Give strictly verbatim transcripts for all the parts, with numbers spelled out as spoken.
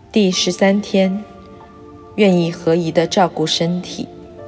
第十三天，愿意合宜地照顾身体。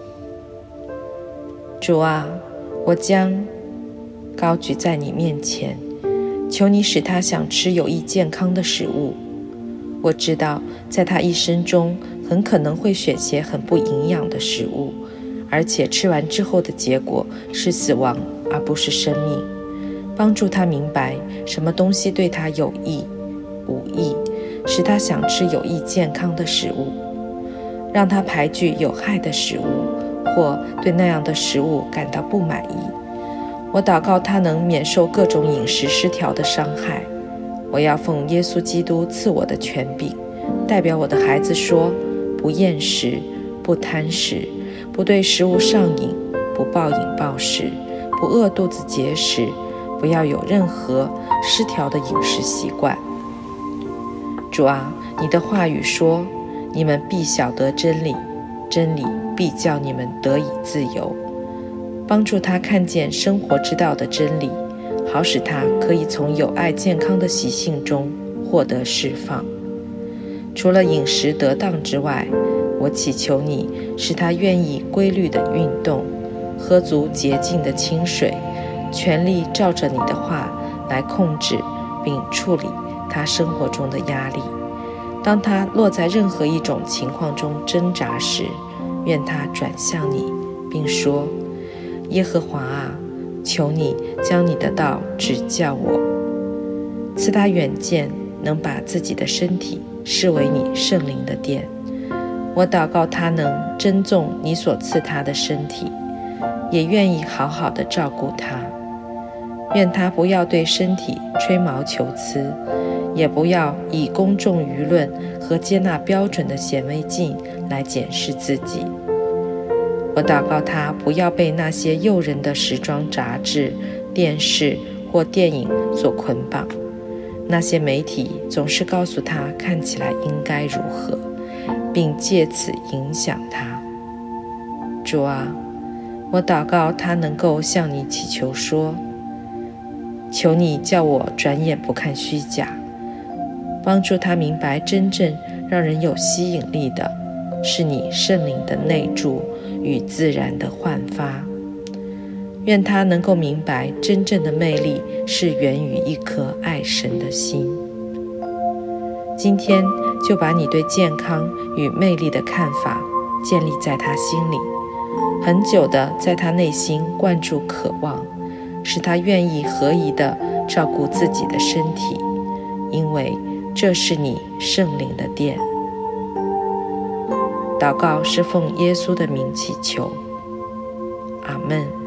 主啊，我将高举在你面前，求你使他想吃有益健康的食物。我知道在他一生中很可能会选些很不营养的食物，而且吃完之后的结果是死亡，而不是生命。帮助他明白什么东西对他有益无益，使他想吃有益健康的食物，让他排拒有害的食物，或对那样的食物感到不满意。我祷告他能免受各种饮食失调的伤害。我要奉耶稣基督赐我的权柄，代表我的孩子说：不厌食，不贪食，不对食物上瘾，不暴饮暴食，不饿肚子节食，不要有任何失调的饮食习惯。主啊，你的话语说，你们必晓得真理，真理必叫你们得以自由。帮助他看见生活之道的真理，好使他可以从有爱健康的习性中获得释放。除了饮食得当之外，我祈求你使他愿意规律的运动，喝足洁净的清水，全力照着你的话来控制并处理他生活中的压力。当他落在任何一种情况中挣扎时，愿他转向你，并说：耶和华啊，求你将你的道指教我，赐他远见，能把自己的身体视为你圣灵的殿。我祷告他能珍重你所赐他的身体，也愿意好好的照顾他。愿他不要对身体吹毛求疵，也不要以公众舆论和接纳标准的显微镜来检视自己。我祷告他不要被那些诱人的时装杂志、电视或电影所捆绑，那些媒体总是告诉他看起来应该如何，并借此影响他。主啊，我祷告他能够向你祈求说：求你叫我转眼不看虚假，帮助他明白真正让人有吸引力的是你圣灵的内住与自然的焕发。愿他能够明白真正的魅力是源于一颗爱神的心。今天就把你对健康与魅力的看法建立在他心里，很久的在他内心灌注渴望，使他愿意合宜地照顾自己的身体，因为这是你圣灵的殿。祷告是奉耶稣的名祈求，阿们。